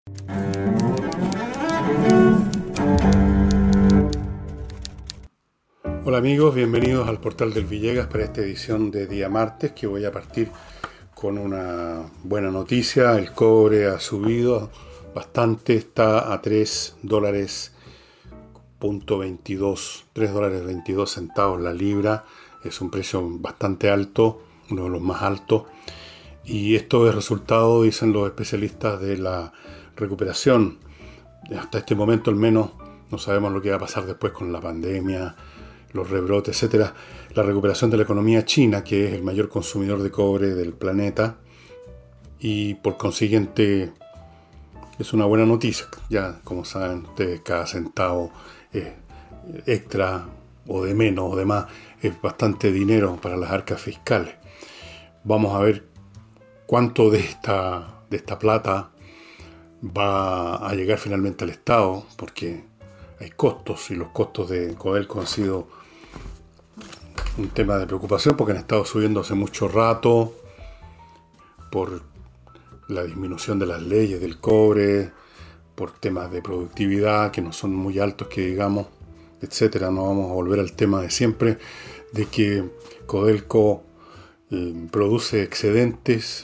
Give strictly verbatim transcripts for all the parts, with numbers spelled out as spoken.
Hola amigos, bienvenidos al Portal del Villegas para esta edición de día martes, que voy a partir con una buena noticia. El cobre ha subido bastante, está a tres dólares punto veintidós, tres dólares veintidós centavos la libra. Es un precio bastante alto, uno de los más altos. Y esto es resultado, dicen los especialistas, de la recuperación. Hasta este momento al menos no sabemos lo que va a pasar después con la pandemia, los rebrotes, etcétera. La recuperación de la economía china, que es el mayor consumidor de cobre del planeta, y por consiguiente es una buena noticia. Ya, como saben ustedes, cada centavo eh, extra o de menos o de más es bastante dinero para las arcas fiscales. Vamos a ver cuánto de esta, de esta plata va a llegar finalmente al Estado, porque hay costos, y los costos de Codelco han sido un tema de preocupación porque han estado subiendo hace mucho rato por la disminución de las leyes del cobre, por temas de productividad que no son muy altos, que digamos, etcétera. No vamos a volver al tema de siempre, de que Codelco eh, produce excedentes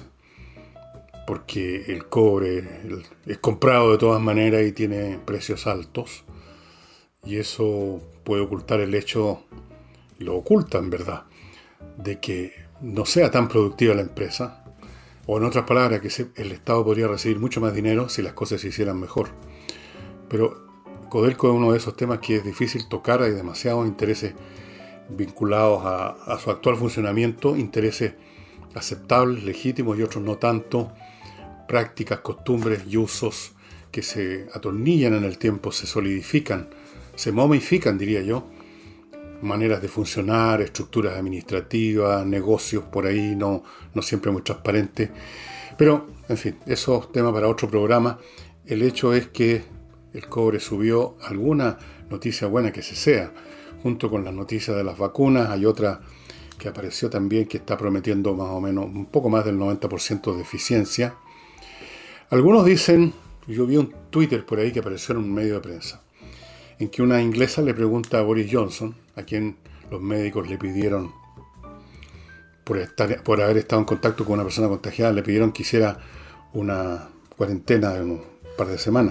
porque el cobre es comprado de todas maneras y tiene precios altos, y eso puede ocultar el hecho, y lo oculta en verdad, de que no sea tan productiva la empresa, o en otras palabras, que se, el Estado podría recibir mucho más dinero si las cosas se hicieran mejor. Pero Codelco es uno de esos temas que es difícil tocar. Hay demasiados intereses vinculados a, a su actual funcionamiento, intereses aceptables, legítimos, y otros no tanto, prácticas, costumbres y usos que se atornillan en el tiempo, se solidifican, se momifican, diría yo, maneras de funcionar, estructuras administrativas, negocios por ahí no, no siempre muy transparentes. Pero, en fin, eso es tema para otro programa. El hecho es que el cobre subió. Alguna noticia buena que se sea, junto con las noticias de las vacunas. Hay otra que apareció también que está prometiendo más o menos un poco más del noventa por ciento de eficiencia. Algunos dicen, yo vi un Twitter por ahí que apareció en un medio de prensa, en que una inglesa le pregunta a Boris Johnson, a quien los médicos le pidieron, por, estar, por haber estado en contacto con una persona contagiada, le pidieron que hiciera una cuarentena de un par de semanas.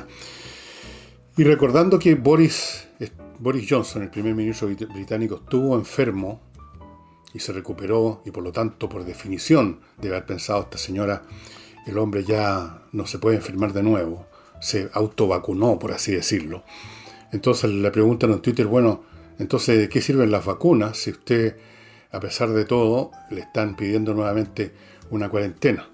Y recordando que Boris, Boris Johnson, el primer ministro británico, estuvo enfermo y se recuperó, y por lo tanto, por definición, debe haber pensado esta señora, el hombre ya no se puede enfermar de nuevo, se autovacunó, por así decirlo. Entonces le preguntan en Twitter, bueno, entonces ¿de qué sirven las vacunas si usted, a pesar de todo, le están pidiendo nuevamente una cuarentena?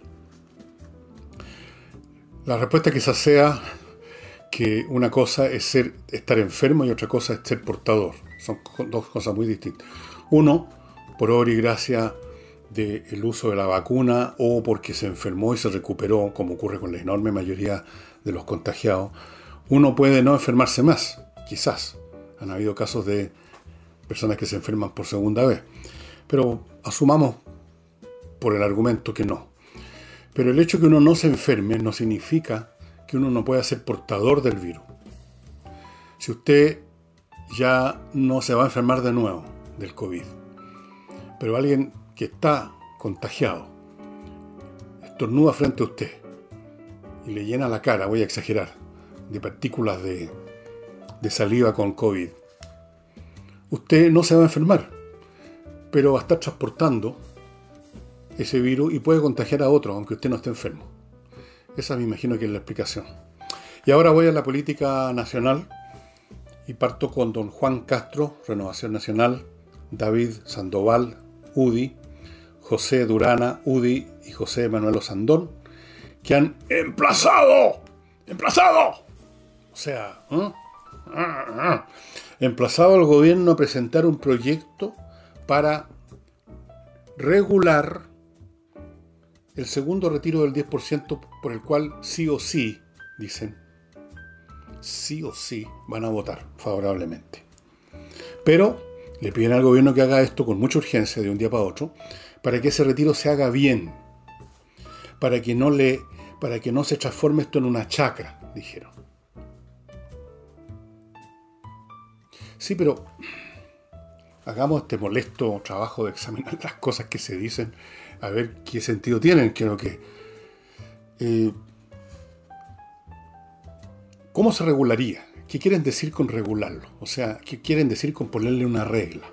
La respuesta quizás sea que una cosa es ser, estar enfermo, y otra cosa es ser portador. Son dos cosas muy distintas. Uno, por obra y gracia del uso de la vacuna, o porque se enfermó y se recuperó, como ocurre con la enorme mayoría de los contagiados, uno puede no enfermarse más, quizás. Han habido casos de personas que se enferman por segunda vez. Pero asumamos por el argumento que no. Pero el hecho de que uno no se enferme no significa que uno no pueda ser portador del virus. Si usted ya no se va a enfermar de nuevo del COVID, pero alguien que está contagiado estornuda frente a usted y le llena la cara, voy a exagerar, de partículas de, de saliva con COVID, usted no se va a enfermar, pero va a estar transportando ese virus y puede contagiar a otro, aunque usted no esté enfermo. Esa me imagino que es la explicación. Y ahora voy a la política nacional y parto con don Juan Castro, Renovación Nacional, David Sandoval, U D I, José Durana, U D I, y José Manuel Osandón, que han emplazado, emplazado, o sea, ¿eh? emplazado al gobierno a presentar un proyecto para regular el segundo retiro del diez por ciento, por el cual sí o sí, dicen, sí o sí van a votar favorablemente. Pero le piden al gobierno que haga esto con mucha urgencia de un día para otro, para que ese retiro se haga bien, para que no le, para que no se transforme esto en una chacra. dijeron. Sí, pero hagamos este molesto trabajo de examinar las cosas que se dicen, a ver qué sentido tienen. Creo que eh, ¿cómo se regularía? ¿Qué quieren decir con regularlo? O sea, ¿qué quieren decir con ponerle una regla?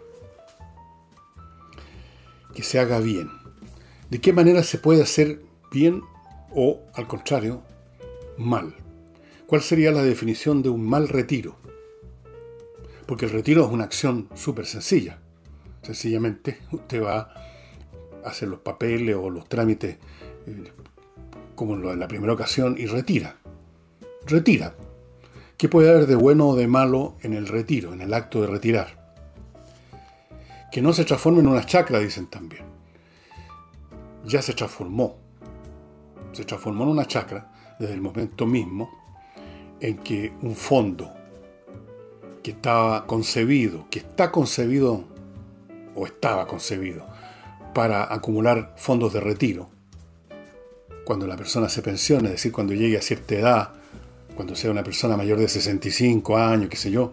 Que se haga bien. ¿De qué manera se puede hacer bien o, al contrario, mal? ¿Cuál sería la definición de un mal retiro? Porque el retiro es una acción súper sencilla. Sencillamente usted va a hacer los papeles o los trámites eh, como en la primera ocasión y retira. Retira. ¿Qué puede haber de bueno o de malo en el retiro, en el acto de retirar? Que no se transforme en una chacra, dicen también. Ya se transformó. Se transformó en una chacra desde el momento mismo en que un fondo que estaba concebido, que está concebido o estaba concebido para acumular fondos de retiro, cuando la persona se pensione, es decir, cuando llegue a cierta edad, cuando sea una persona mayor de sesenta y cinco años, qué sé yo.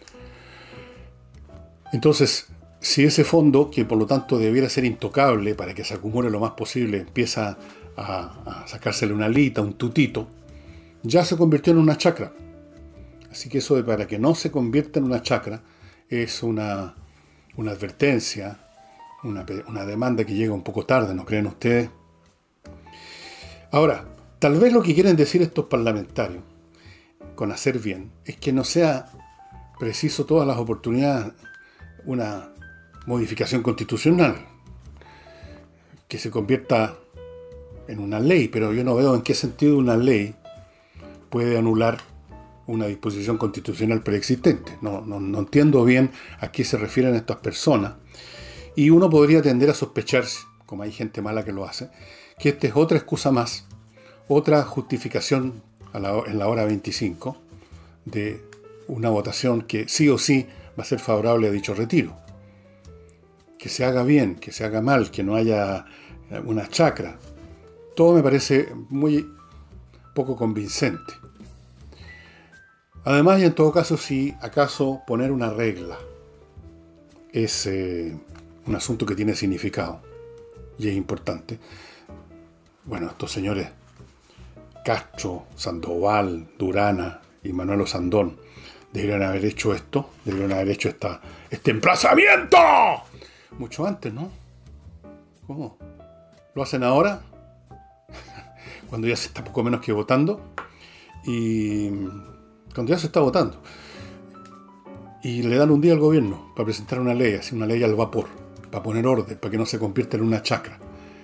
Entonces, si ese fondo, que por lo tanto debiera ser intocable para que se acumule lo más posible, empieza a, a sacársele una alita, un tutito, ya se convirtió en una chacra. Así que eso de para que no se convierta en una chacra es una, una advertencia, una, una demanda que llega un poco tarde, ¿no creen ustedes? Ahora, tal vez lo que quieren decir estos parlamentarios con hacer bien es que no sea preciso todas las oportunidades una modificación constitucional que se convierta en una ley, pero yo no veo en qué sentido una ley puede anular una disposición constitucional preexistente. No, no, no entiendo bien a qué se refieren estas personas, y uno podría tender a sospechar, como hay gente mala que lo hace, que esta es otra excusa más, otra justificación a la, en la hora veinticinco de una votación que sí o sí va a ser favorable a dicho retiro. Que se haga bien, que se haga mal, que no haya una chacra. Todo me parece muy poco convincente. Además, y en todo caso, si acaso poner una regla es eh, un asunto que tiene significado y es importante, bueno, estos señores Castro, Sandoval, Durana y Manuel Osandón deberían haber hecho esto, deberían haber hecho esta, este emplazamiento mucho antes, ¿no? ¿Cómo? ¿Lo hacen ahora? Cuando ya se está poco menos que votando. Y cuando ya se está votando. Y le dan un día al gobierno para presentar una ley, así una ley al vapor, para poner orden, para que no se convierta en una chacra.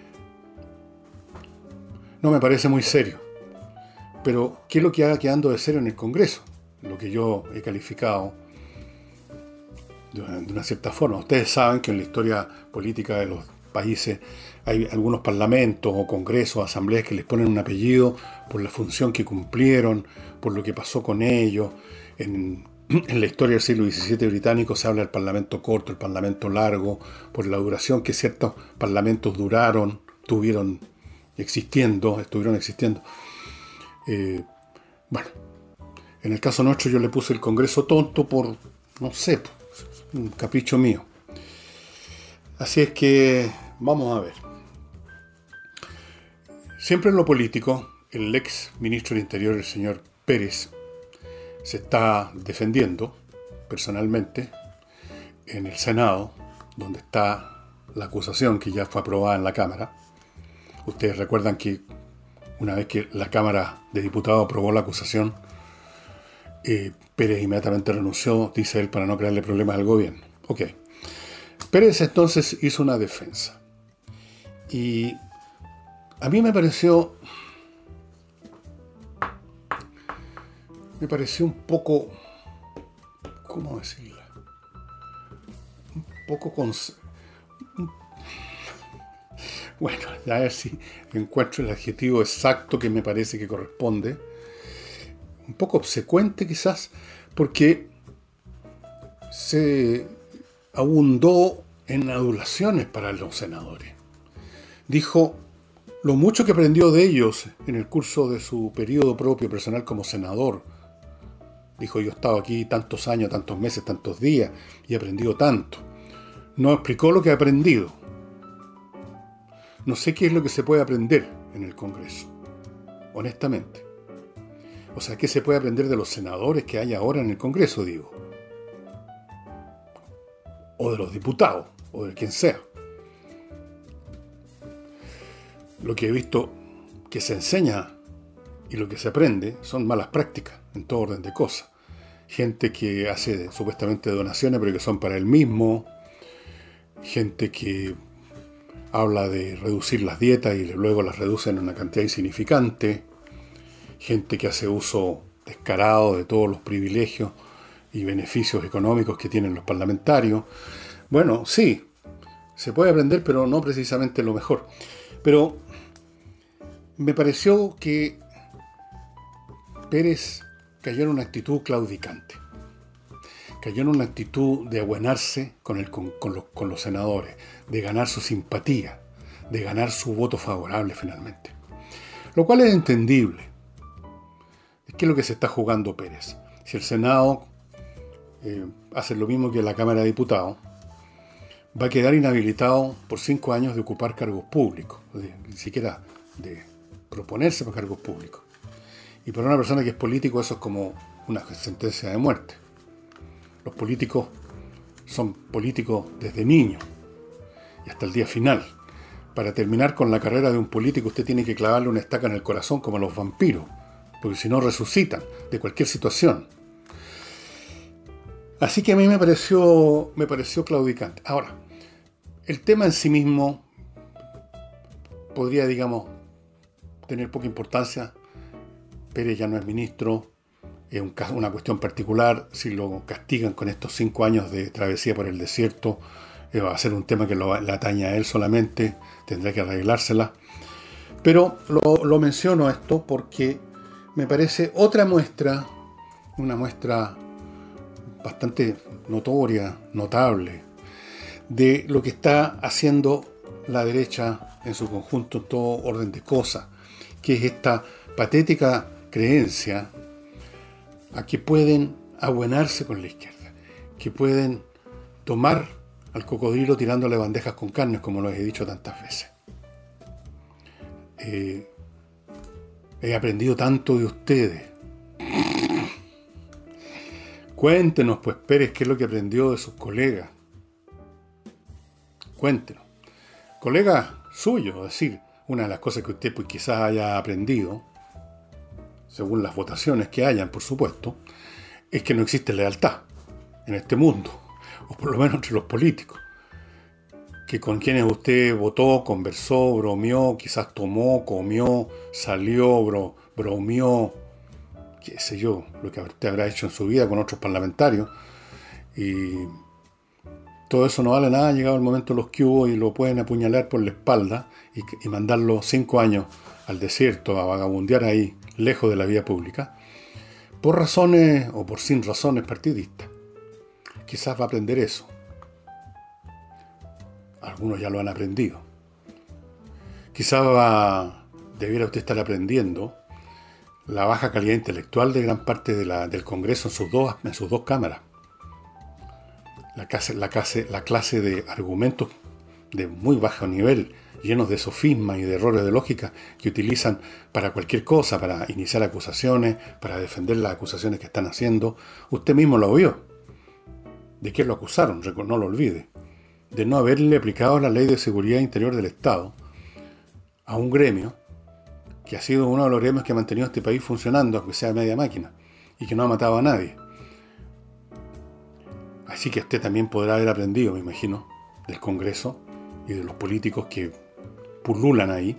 No me parece muy serio. Pero, ¿qué es lo que haga quedando de serio en el Congreso? Lo que yo he calificado de una, de una cierta forma. Ustedes saben que en la historia política de los países hay algunos parlamentos o congresos, asambleas que les ponen un apellido por la función que cumplieron, por lo que pasó con ellos. En, en la historia del siglo diecisiete británico se habla del parlamento corto, el parlamento largo, por la duración que ciertos parlamentos duraron, tuvieron existiendo, estuvieron existiendo. Eh, bueno, en el caso nuestro yo le puse el Congreso tonto por, no sé, un capricho mío. Así es que vamos a ver. Siempre en lo político, el ex ministro del Interior, el señor Pérez, se está defendiendo personalmente en el Senado, donde está la acusación que ya fue aprobada en la Cámara. Ustedes recuerdan que una vez que la Cámara de Diputados aprobó la acusación, eh, Pérez inmediatamente renunció, dice él, para no crearle problemas al gobierno. Ok. Pérez entonces hizo una defensa. Y a mí me pareció... Me pareció un poco... ¿Cómo decirla? Un poco... Con, un, bueno, a ver si encuentro el adjetivo exacto que me parece que corresponde. Un poco obsecuente quizás, porque se abundó en adulaciones para los senadores. Dijo lo mucho que aprendió de ellos en el curso de su periodo propio personal como senador. Dijo, yo he estado aquí tantos años, tantos meses, tantos días y he aprendido tanto. No explicó lo que ha aprendido. No sé qué es lo que se puede aprender en el Congreso, honestamente. O sea, ¿qué se puede aprender de los senadores que hay ahora en el Congreso, digo? O de los diputados, o de quien sea. Lo que he visto que se enseña y lo que se aprende son malas prácticas en todo orden de cosas. Gente que hace supuestamente donaciones, pero que son para él mismo. Gente que habla de reducir las dietas y luego las reducen en una cantidad insignificante. Gente que hace uso descarado de todos los privilegios y beneficios económicos que tienen los parlamentarios. Bueno, sí, se puede aprender, pero no precisamente lo mejor. Pero me pareció que Pérez cayó en una actitud claudicante. Cayó en una actitud de abuenarse con, el, con, con, los, con los senadores, de ganar su simpatía, de ganar su voto favorable finalmente. Lo cual es entendible. ¿Qué es lo que se está jugando Pérez? Si el Senado eh, hace lo mismo que la Cámara de Diputados, va a quedar inhabilitado por cinco años de ocupar cargos públicos, de, ni siquiera de proponerse para cargos públicos. Y para una persona que es político eso es como una sentencia de muerte. Los políticos son políticos desde niños y hasta el día final. Para terminar con la carrera de un político usted tiene que clavarle una estaca en el corazón como a los vampiros, porque si no resucitan de cualquier situación. Así que a mí me pareció, me pareció claudicante. Ahora, el tema en sí mismo podría, digamos, tener poca importancia. Pérez ya no es ministro, es un, una cuestión particular. Si lo castigan con estos cinco años de travesía por el desierto, eh, va a ser un tema que lo, le atañe a él solamente, tendrá que arreglársela. Pero lo, lo menciono esto porque me parece otra muestra, una muestra bastante notoria, notable, de lo que está haciendo la derecha en su conjunto en todo orden de cosas, que es esta patética creencia a que pueden abuenarse con la izquierda, que pueden tomar al cocodrilo tirándole bandejas con carnes, como lo he dicho tantas veces. Eh, he aprendido tanto de ustedes. Cuéntenos, pues, Pérez, qué es lo que aprendió de sus colegas. Cuéntenos. Colegas suyos, es decir, una de las cosas que usted pues, quizás haya aprendido, según las votaciones que hayan, por supuesto, es que no existe lealtad en este mundo, o por lo menos entre los políticos. Que con quienes usted votó, conversó, bromeó, quizás tomó, comió, salió, bro, bromeó, qué sé yo, lo que usted habrá hecho en su vida con otros parlamentarios, y todo eso no vale nada, llegado el momento de los que hubo y lo pueden apuñalar por la espalda y, y mandarlo cinco años al desierto a vagabundear ahí, lejos de la vida pública, por razones o por sin razones partidistas. Quizás va a aprender eso. Algunos ya lo han aprendido. Quizás va, debiera usted estar aprendiendo la baja calidad intelectual de gran parte de la, del Congreso en sus dos, en sus dos cámaras. La clase, la, clase, la clase de argumentos de muy bajo nivel, llenos de sofismas y de errores de lógica que utilizan para cualquier cosa, para iniciar acusaciones, para defender las acusaciones que están haciendo. Usted mismo lo vio. ¿De qué lo acusaron? No lo olvide. De no haberle aplicado la Ley de Seguridad Interior del Estado a un gremio que ha sido uno de los gremios que ha mantenido este país funcionando, aunque sea media máquina, y que no ha matado a nadie. Así que usted también podrá haber aprendido, me imagino, del Congreso y de los políticos que pululan ahí,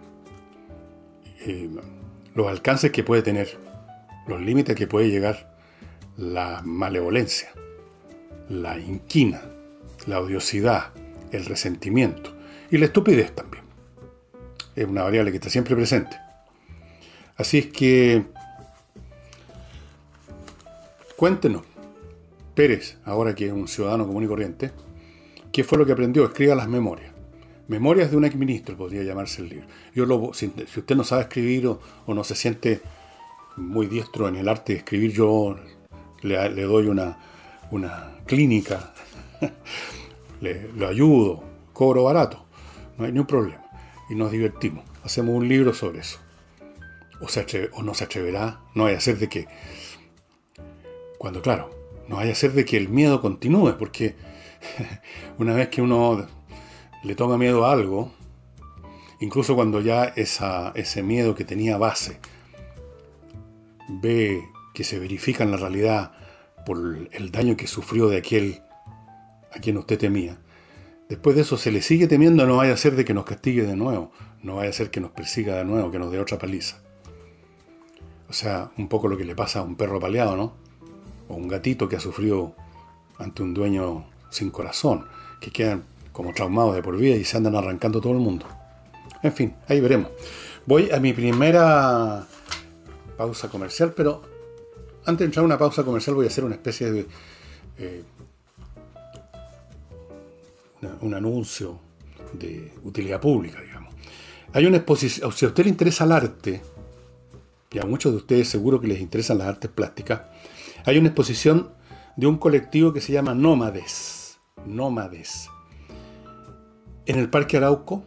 eh, los alcances que puede tener, los límites que puede llegar la malevolencia, la inquina, la odiosidad, el resentimiento y la estupidez también. Es una variable que está siempre presente. Así es que cuéntenos, Pérez, ahora que es un ciudadano común y corriente, ¿qué fue lo que aprendió? Escriba las memorias. Memorias de un exministro podría llamarse el libro. Yo lo, si, si usted no sabe escribir o, o no se siente muy diestro en el arte de escribir, yo le, le doy una, una clínica, le, lo ayudo, cobro barato, no hay ningún problema. Y nos divertimos, hacemos un libro sobre eso. O, se atreve, o no se atreverá, no vaya a ser de que, cuando claro, no vaya a ser de que el miedo continúe, porque una vez que uno le toma miedo a algo, incluso cuando ya esa, ese miedo que tenía base ve que se verifica en la realidad por el daño que sufrió de aquel a quien usted temía, después de eso se le sigue temiendo, no vaya a ser de que nos castigue de nuevo, no vaya a ser que nos persiga de nuevo, que nos dé otra paliza. O sea, un poco lo que le pasa a un perro paleado, ¿no? O un gatito que ha sufrido ante un dueño sin corazón, que quedan como traumados de por vida y se andan arrancando todo el mundo. En fin, ahí veremos. Voy a mi primera pausa comercial, pero antes de entrar a una pausa comercial voy a hacer una especie de eh, una, un anuncio de utilidad pública, digamos. Hay una exposición, si a usted le interesa el arte, y a muchos de ustedes seguro que les interesan las artes plásticas, hay una exposición de un colectivo que se llama Nómades. Nómades. En el Parque Arauco,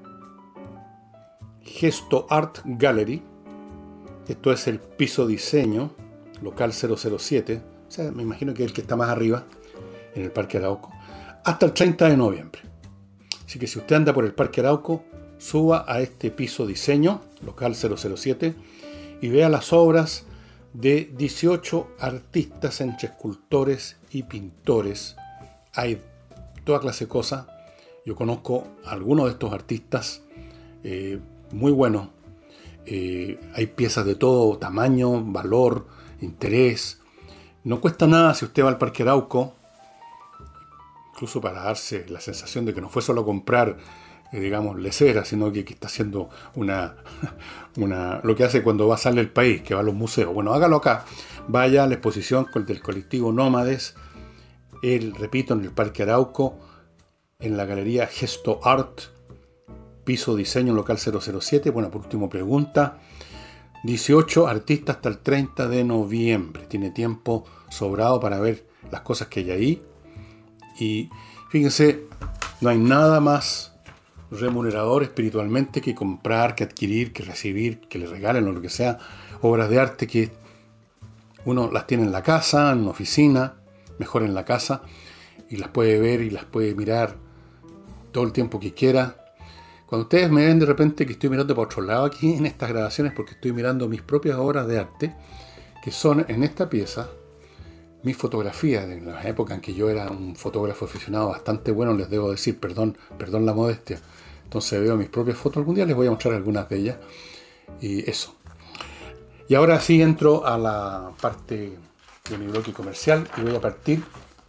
Gesto Art Gallery, esto es el piso diseño, local cero cero siete, o sea, me imagino que es el que está más arriba, en el Parque Arauco, hasta el treinta de noviembre. Así que si usted anda por el Parque Arauco, suba a este piso diseño, local cero cero siete, y vea las obras de dieciocho artistas entre escultores y pintores. Hay toda clase de cosas. Yo conozco a algunos de estos artistas eh, muy buenos. Eh, hay piezas de todo tamaño, valor, interés. No cuesta nada si usted va al Parque Arauco, incluso para darse la sensación de que no fue solo comprar, eh, digamos, lesera, sino que, que está haciendo una, una, lo que hace cuando va a salir del país, que va a los museos. Bueno, hágalo acá. Vaya a la exposición del colectivo Nómades, el, repito, en el Parque Arauco, en la galería Gesto Art, piso diseño local cero cero siete. Bueno, por último, pregunta. dieciocho artistas hasta el treinta de noviembre. Tiene tiempo sobrado para ver las cosas que hay ahí. Y fíjense, no hay nada más remunerador espiritualmente que comprar, que adquirir, que recibir, que le regalen o lo que sea, obras de arte que uno las tiene en la casa, en la oficina, mejor en la casa, y las puede ver y las puede mirar todo el tiempo que quiera. Cuando ustedes me ven de repente que estoy mirando para otro lado aquí en estas grabaciones, porque estoy mirando mis propias obras de arte, que son en esta pieza mis fotografías de la época en que yo era un fotógrafo aficionado bastante bueno, les debo decir, perdón, perdón la modestia. Entonces veo mis propias fotos, algún día les voy a mostrar algunas de ellas, y eso. Y ahora sí entro a la parte de mi bloque comercial y voy a partir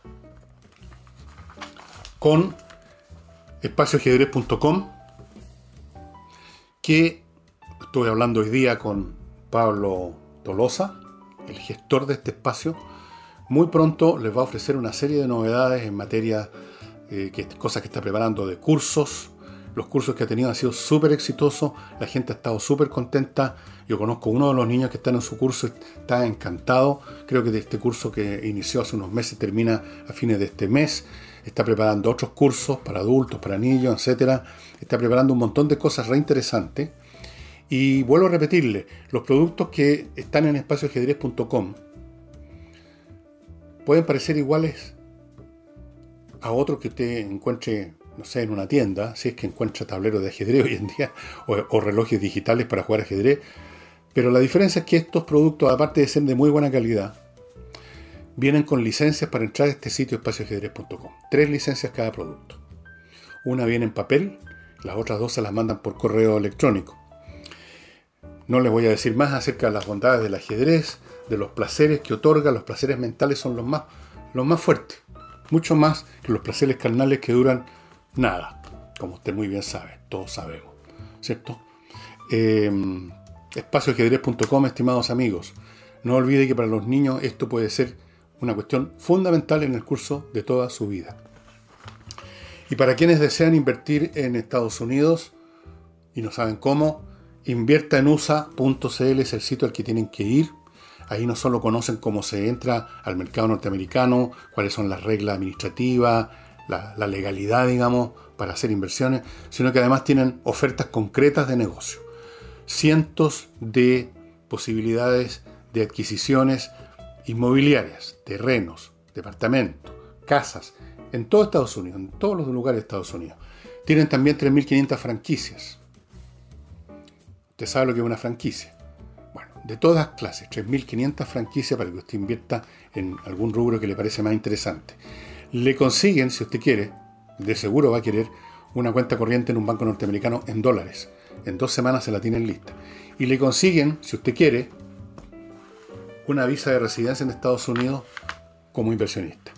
con espacio ajedrez punto com, que estuve hablando hoy día con Pablo Tolosa, el gestor de este espacio. Muy pronto les va a ofrecer una serie de novedades en materia de eh, cosas que está preparando, de cursos. Los cursos que ha tenido han sido súper exitosos, la gente ha estado súper contenta. Yo conozco uno de los niños que están en su curso, está encantado. Creo que de este curso que inició hace unos meses termina a fines de este mes. Está preparando otros cursos para adultos, para niños, etcétera. Está preparando un montón de cosas re interesantes. Y vuelvo a repetirle, los productos que están en espacio ajedrez punto com pueden parecer iguales a otros que usted encuentre, no sé, en una tienda, si es que encuentra tableros de ajedrez hoy en día, o, o relojes digitales para jugar ajedrez. Pero la diferencia es que estos productos, aparte de ser de muy buena calidad, vienen con licencias para entrar a este sitio espacio ajedrez punto com. Tres licencias cada producto. Una viene en papel, las otras dos se las mandan por correo electrónico. No les voy a decir más acerca de las bondades del ajedrez, de los placeres que otorga. Los placeres mentales son los más, los más fuertes. Mucho más que los placeres carnales que duran nada. Como usted muy bien sabe, todos sabemos. ¿Cierto? Eh, espacio ajedrez punto com, estimados amigos. No olvide que para los niños esto puede ser una cuestión fundamental en el curso de toda su vida. Y para quienes desean invertir en Estados Unidos y no saben cómo, invierta en U S A punto C L es el sitio al que tienen que ir. Ahí no solo conocen cómo se entra al mercado norteamericano, cuáles son las reglas administrativas, la, la legalidad, digamos, para hacer inversiones, sino que además tienen ofertas concretas de negocio. Cientos de posibilidades de adquisiciones inmobiliarias, terrenos, departamentos, casas, en todo Estados Unidos, en todos los lugares de Estados Unidos. Tienen también tres mil quinientas franquicias. Usted sabe lo que es una franquicia. Bueno, de todas clases, tres mil quinientas franquicias para que usted invierta en algún rubro que le parece más interesante. Le consiguen, si usted quiere, de seguro va a querer, una cuenta corriente en un banco norteamericano en dólares. En dos semanas se la tienen lista. Y le consiguen, si usted quiere, una visa de residencia en Estados Unidos como inversionista.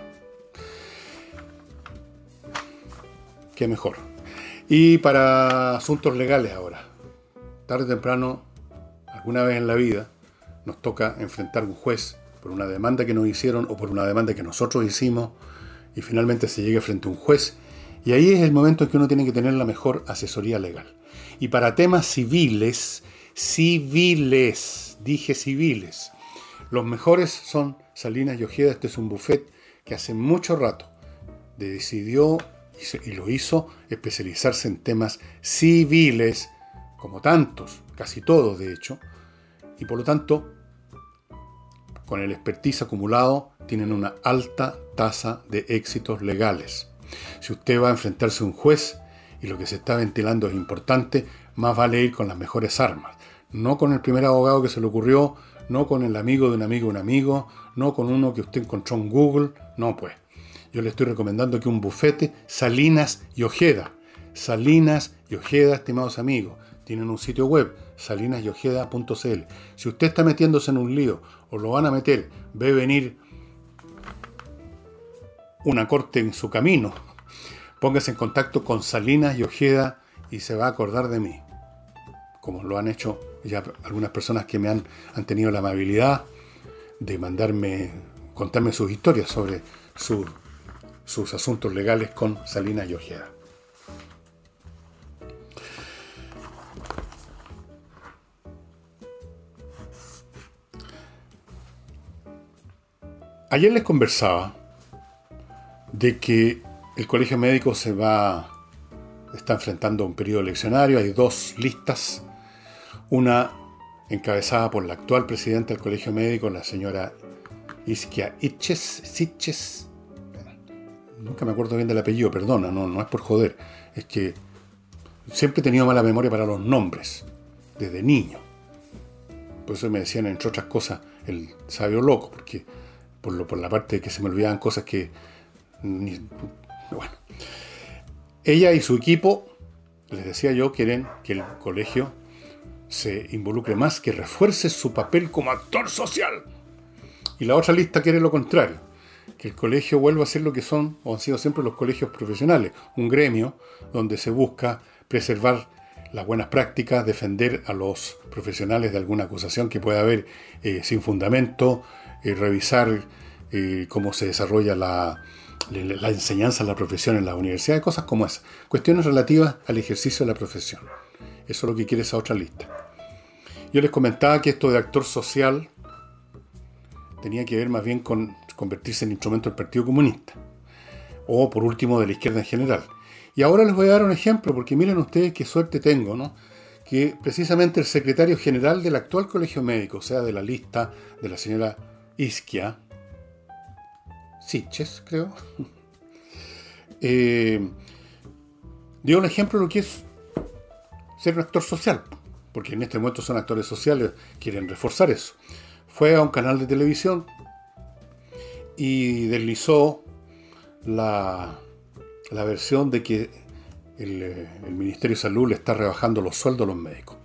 Qué mejor. Y para asuntos legales ahora. Tarde o temprano, alguna vez en la vida, nos toca enfrentar a un juez por una demanda que nos hicieron o por una demanda que nosotros hicimos y finalmente se llegue frente a un juez. Y ahí es el momento en que uno tiene que tener la mejor asesoría legal. Y para temas civiles, civiles, dije civiles, los mejores son Salinas y Ojeda. Este es un buffet que hace mucho rato decidió y lo hizo especializarse en temas civiles, como tantos, casi todos de hecho, y por lo tanto, con el expertise acumulado, tienen una alta tasa de éxitos legales. Si usted va a enfrentarse a un juez y lo que se está ventilando es importante, más vale ir con las mejores armas. No con el primer abogado que se le ocurrió, no con el amigo de un amigo de un amigo, no con uno que usted encontró en Google, no pues. Yo le estoy recomendando que un bufete, Salinas y Ojeda. Salinas y Ojeda, estimados amigos, tienen un sitio web, salinas y ojeda punto c l. Si usted está metiéndose en un lío o lo van a meter, ve venir una corte en su camino, póngase en contacto con Salinas y Ojeda y se va a acordar de mí, como lo han hecho ya algunas personas que me han, han tenido la amabilidad de mandarme, contarme sus historias sobre su, sus asuntos legales con Salinas y Ojeda. Ayer les conversaba de que el Colegio Médico se va, está enfrentando a un periodo eleccionario. Hay dos listas, una encabezada por la actual presidenta del Colegio Médico, la señora Isquia Itches, Sitches, nunca me acuerdo bien del apellido, perdona, no, no es por joder, es que siempre he tenido mala memoria para los nombres, desde niño. Por eso me decían, entre otras cosas, el sabio loco, porque por, lo, por la parte de que se me olvidaban cosas que... Ni, bueno. Ella y su equipo, les decía yo, quieren que el colegio se involucre más, que refuerce su papel como actor social. Y la otra lista quiere lo contrario, que el colegio vuelva a ser lo que son o han sido siempre los colegios profesionales, un gremio donde se busca preservar las buenas prácticas, defender a los profesionales de alguna acusación que pueda haber eh, sin fundamento, eh, revisar eh, cómo se desarrolla la, la, la enseñanza de la profesión en las universidades, cosas como esas, cuestiones relativas al ejercicio de la profesión. Eso es lo que quiere esa otra lista. Yo les comentaba que esto de actor social tenía que ver más bien con convertirse en instrumento del Partido Comunista, o por último de la izquierda en general. Y ahora les voy a dar un ejemplo, porque miren ustedes qué suerte tengo, ¿no? Que precisamente el secretario general del actual Colegio Médico, o sea, de la lista de la señora Isquia Sitches, creo, eh, dio un ejemplo de lo que es ser un actor social, porque en este momento son actores sociales, quieren reforzar eso. Fue a un canal de televisión y deslizó la, la versión de que el, el Ministerio de Salud le está rebajando los sueldos a los médicos.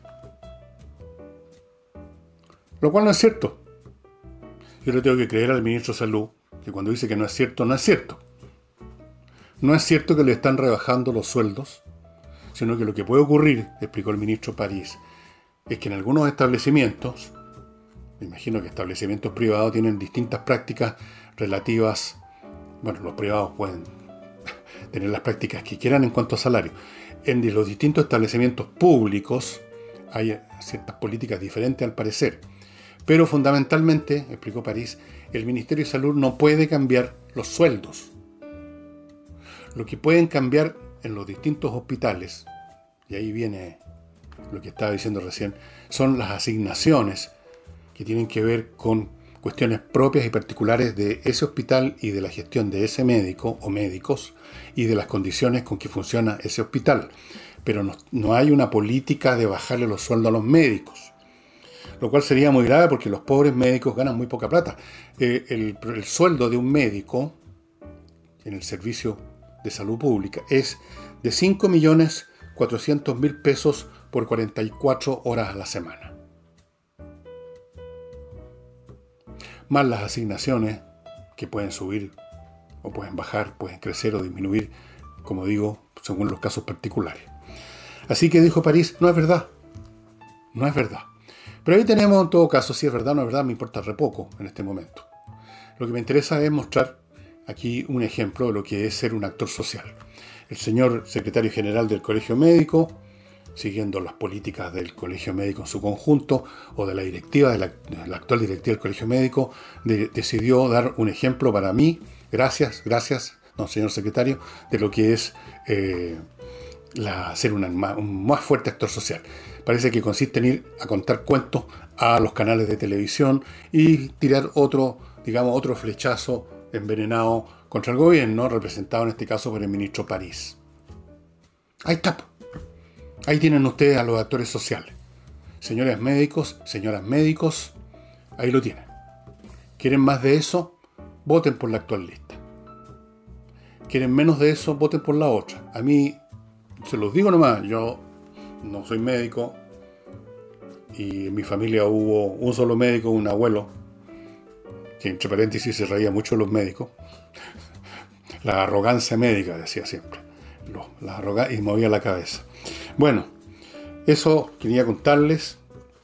Lo cual no es cierto. Yo le tengo que creer al Ministro de Salud que cuando dice que no es cierto, no es cierto. No es cierto que le están rebajando los sueldos, sino que lo que puede ocurrir, explicó el ministro París, es que en algunos establecimientos, me imagino que establecimientos privados tienen distintas prácticas relativas, bueno, los privados pueden tener las prácticas que quieran en cuanto a salario. En los distintos establecimientos públicos hay ciertas políticas diferentes al parecer. Pero fundamentalmente, explicó París, el Ministerio de Salud no puede cambiar los sueldos. Lo que pueden cambiar en los distintos hospitales, y ahí viene lo que estaba diciendo recién, son las asignaciones que tienen que ver con cuestiones propias y particulares de ese hospital y de la gestión de ese médico o médicos y de las condiciones con que funciona ese hospital. Pero no, no hay una política de bajarle los sueldos a los médicos, lo cual sería muy grave porque los pobres médicos ganan muy poca plata. Eh, el, el sueldo de un médico en el servicio de salud pública es de cinco millones cuatrocientos mil pesos por cuarenta y cuatro horas a la semana. Más las asignaciones que pueden subir o pueden bajar, pueden crecer o disminuir, como digo, según los casos particulares. Así que dijo París, no es verdad, no es verdad. Pero ahí tenemos en todo caso, si es verdad o no es verdad, me importa re poco en este momento. Lo que me interesa es mostrar aquí un ejemplo de lo que es ser un actor social. El señor secretario general del Colegio Médico, siguiendo las políticas del Colegio Médico en su conjunto, o de la directiva, de la, de la actual directiva del Colegio Médico, de, decidió dar un ejemplo para mí, gracias, gracias, no, señor secretario, de lo que es eh, la, ser una, un más fuerte actor social. Parece que consiste en ir a contar cuentos a los canales de televisión y tirar otro, digamos, otro flechazo envenenado contra el gobierno, representado en este caso por el ministro París. Ahí está. Ahí tienen ustedes a los actores sociales. Señores médicos, señoras médicos, ahí lo tienen. ¿Quieren más de eso? Voten por la actual lista. ¿Quieren menos de eso? Voten por la otra. A mí, se los digo nomás, yo no soy médico y en mi familia hubo un solo médico, un abuelo, que entre paréntesis se reía mucho de los médicos. La arrogancia médica, decía siempre. La arrogancia, y movía la cabeza. Bueno, eso quería contarles.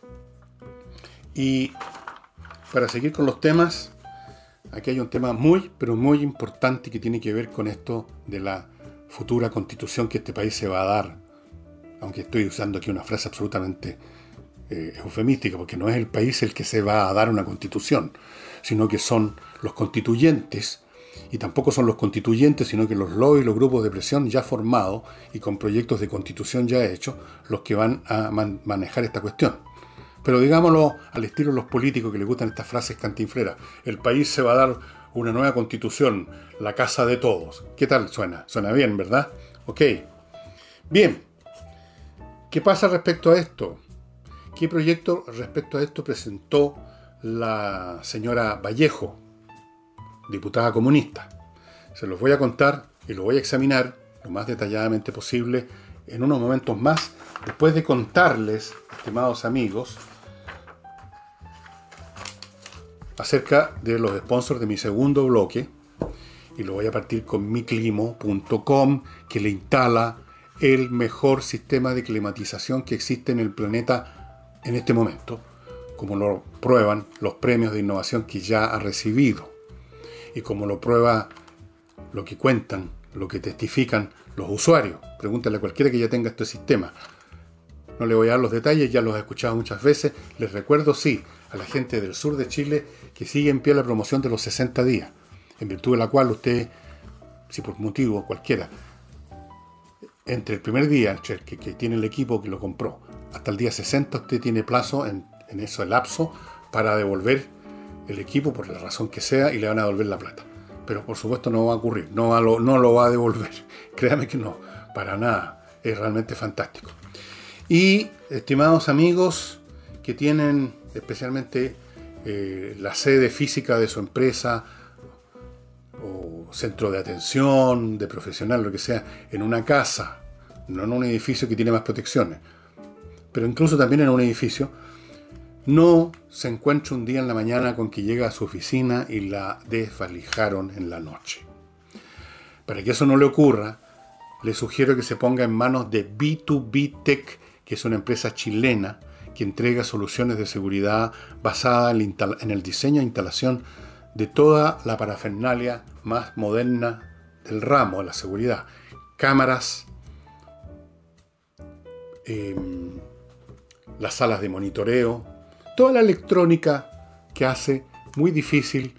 Y para seguir con los temas, aquí hay un tema muy, pero muy importante que tiene que ver con esto de la futura constitución que este país se va a dar. Aunque estoy usando aquí una frase absolutamente eh, eufemística, porque no es el país el que se va a dar una constitución, sino que son los constituyentes, y tampoco son los constituyentes, sino que los lobbies, los grupos de presión ya formados y con proyectos de constitución ya hechos, los que van a man- manejar esta cuestión. Pero digámoslo al estilo de los políticos que les gustan estas frases cantinfleras. El país se va a dar una nueva constitución, la casa de todos. ¿Qué tal suena? Suena bien, ¿verdad? Ok. Bien. ¿Qué pasa respecto a esto? ¿Qué proyecto respecto a esto presentó la señora Vallejo, diputada comunista? Se los voy a contar y lo voy a examinar lo más detalladamente posible en unos momentos más, después de contarles, estimados amigos, acerca de los sponsors de mi segundo bloque, y lo voy a partir con mi climo punto com, que le instala el mejor sistema de climatización que existe en el planeta en este momento, como lo prueban los premios de innovación que ya ha recibido, y como lo prueba lo que cuentan, lo que testifican los usuarios. Pregúntale a cualquiera que ya tenga este sistema. No le voy a dar los detalles, ya los he escuchado muchas veces. Les recuerdo, sí, a la gente del sur de Chile que sigue en pie la promoción de los sesenta días, en virtud de la cual usted, si por motivo cualquiera, entre el primer día que, que tiene el equipo que lo compró hasta el día sesenta, usted tiene plazo en, en ese lapso para devolver el equipo por la razón que sea y le van a devolver la plata. Pero por supuesto no va a ocurrir, no, va lo, no lo va a devolver. Créame que no, para nada. Es realmente fantástico. Y, estimados amigos que tienen especialmente eh, la sede física de su empresa o centro de atención, de profesional, lo que sea, en una casa, no en un edificio que tiene más protecciones, pero incluso también en un edificio, no se encuentra un día en la mañana con que llega a su oficina y la desvalijaron en la noche. Para que eso no le ocurra, le sugiero que se ponga en manos de B dos B Tech, que es una empresa chilena que entrega soluciones de seguridad basada en el diseño e instalación de toda la parafernalia más moderna del ramo de la seguridad, cámaras, eh, las salas de monitoreo, toda la electrónica que hace muy difícil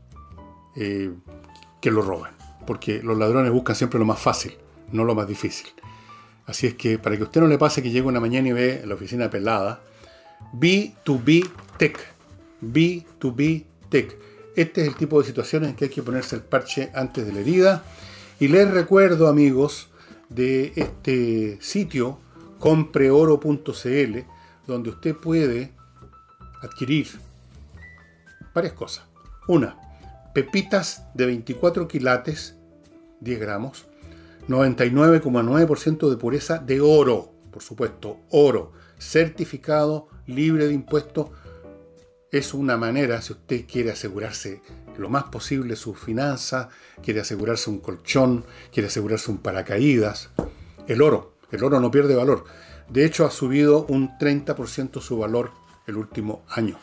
eh, que lo roben, porque los ladrones buscan siempre lo más fácil, no lo más difícil. Así es que para que a usted no le pase que llegue una mañana y ve la oficina pelada, B dos B Tech, B dos B Tech. Este es el tipo de situaciones en que hay que ponerse el parche antes de la herida. Y les recuerdo, amigos, de este sitio compre oro punto c l, donde usted puede adquirir varias cosas. Una, pepitas de veinticuatro quilates, diez gramos, noventa y nueve coma nueve por ciento de pureza de oro, por supuesto, oro, certificado, libre de impuestos. Es una manera, si usted quiere asegurarse lo más posible sus finanzas, quiere asegurarse un colchón, quiere asegurarse un paracaídas. El oro, el oro no pierde valor. De hecho, ha subido un treinta por ciento su valor el último año.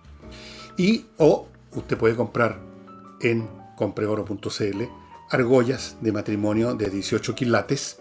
Y o usted puede comprar en compre oro punto c l argollas de matrimonio de dieciocho quilates,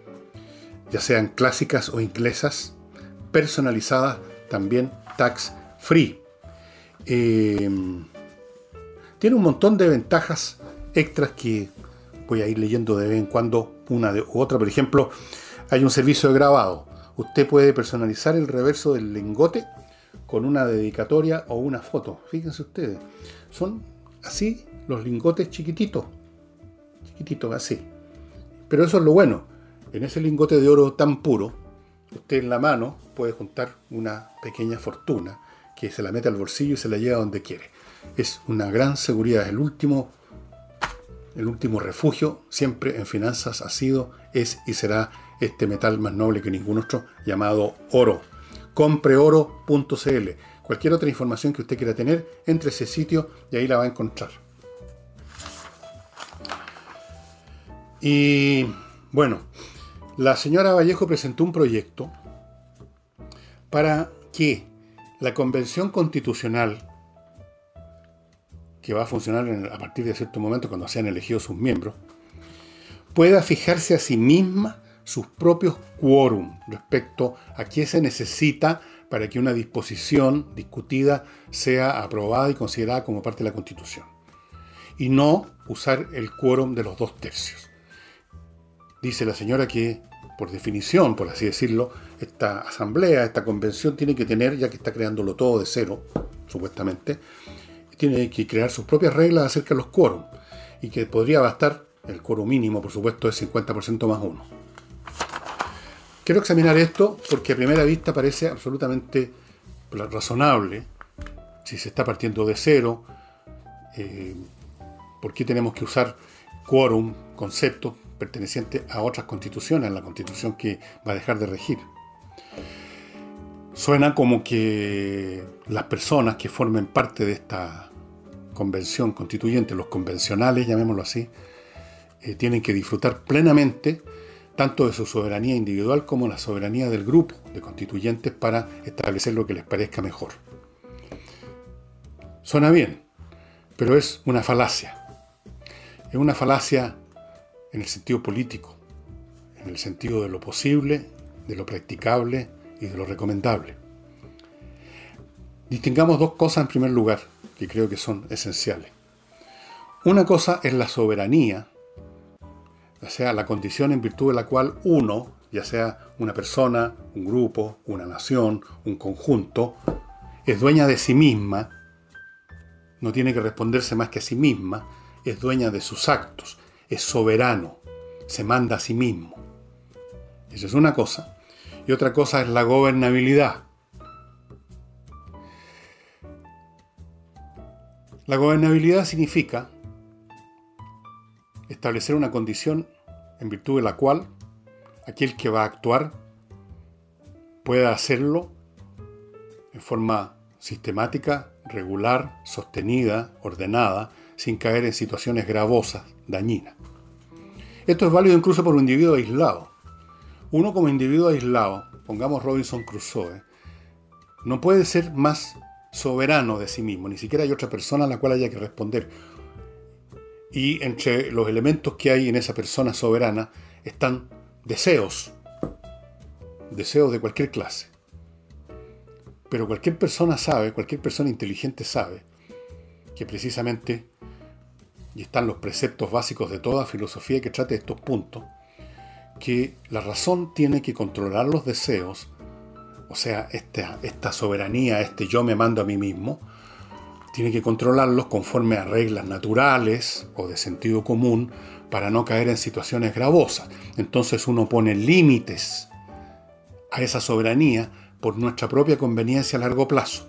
ya sean clásicas o inglesas, personalizadas, también tax free. Eh, tiene un montón de ventajas extras que voy a ir leyendo de vez en cuando, una u otra. Por ejemplo, hay un servicio de grabado. Usted puede personalizar el reverso del lingote con una dedicatoria o una foto. Fíjense ustedes, son así los lingotes chiquititos, chiquititos así. Pero eso es lo bueno. En ese lingote de oro tan puro, usted en la mano puede juntar una pequeña fortuna que se la mete al bolsillo y se la lleva donde quiere. Es una gran seguridad. El último, el último refugio siempre en finanzas ha sido, es y será este metal más noble que ningún otro, llamado oro. compre oro punto c l. Cualquier otra información que usted quiera tener, entre a ese sitio y ahí la va a encontrar. Y bueno, la señora Vallejo presentó un proyecto para que la Convención Constitucional, que va a funcionar en, a partir de cierto momento cuando sean elegidos sus miembros, pueda fijarse a sí misma sus propios quórum respecto a qué se necesita para que una disposición discutida sea aprobada y considerada como parte de la Constitución. Y no usar el quórum de los dos tercios. Dice la señora que, por definición, por así decirlo, esta asamblea, esta convención tiene que tener, ya que está creándolo todo de cero, supuestamente, tiene que crear sus propias reglas acerca de los quórum, y que podría bastar, el quórum mínimo, por supuesto, es cincuenta por ciento más uno. Quiero examinar esto porque a primera vista parece absolutamente razonable. Si se está partiendo de cero, eh, ¿por qué tenemos que usar quórum, conceptos pertenecientes a otras constituciones, a la constitución que va a dejar de regir? Suena como que las personas que formen parte de esta convención constituyente, los convencionales, llamémoslo así, eh, tienen que disfrutar plenamente tanto de su soberanía individual como la soberanía del grupo de constituyentes para establecer lo que les parezca mejor. Suena bien, pero es una falacia. Es una falacia en el sentido político, en el sentido de lo posible, de lo practicable y de lo recomendable. Distingamos dos cosas en primer lugar, que creo que son esenciales. Una cosa es la soberanía, o sea, la condición en virtud de la cual uno, ya sea una persona, un grupo, una nación, un conjunto, es dueña de sí misma, no tiene que responderse más que a sí misma, es dueña de sus actos, es soberano, se manda a sí mismo. Esa es una cosa. Y otra cosa es la gobernabilidad. La gobernabilidad significa establecer una condición en virtud de la cual aquel que va a actuar pueda hacerlo en forma sistemática, regular, sostenida, ordenada, sin caer en situaciones gravosas, dañinas. Esto es válido incluso por un individuo aislado. Uno como individuo aislado, pongamos Robinson Crusoe, no puede ser más soberano de sí mismo, ni siquiera hay otra persona a la cual haya que responder. Y entre los elementos que hay en esa persona soberana están deseos, deseos de cualquier clase. Pero cualquier persona sabe, cualquier persona inteligente sabe, que precisamente, y están los preceptos básicos de toda filosofía que trate estos puntos, que la razón tiene que controlar los deseos, o sea, esta, esta soberanía, este yo me mando a mí mismo, tiene que controlarlos conforme a reglas naturales o de sentido común para no caer en situaciones gravosas. Entonces uno pone límites a esa soberanía por nuestra propia conveniencia a largo plazo.